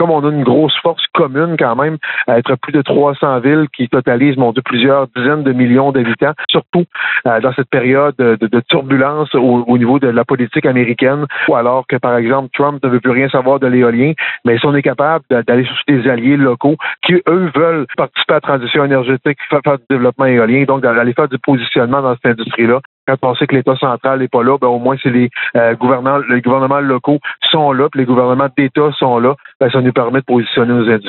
comme on a une grosse force commune quand même, à être plus de 300 villes qui totalisent, mon Dieu, plusieurs dizaines de millions d'habitants, surtout dans cette période de turbulence au niveau de la politique américaine, ou alors que, par exemple, Trump ne veut plus rien savoir de l'éolien, mais si on est capable d'aller chercher des alliés locaux qui, eux, veulent participer à la transition énergétique, faire du développement éolien, donc d'aller faire du positionnement dans cette industrie-là. Quand on sait que l'État central n'est pas là, ben au moins c'est les gouvernements locaux sont là, puis les gouvernements d'État sont là, ben ça nous permet de positionner nos industries.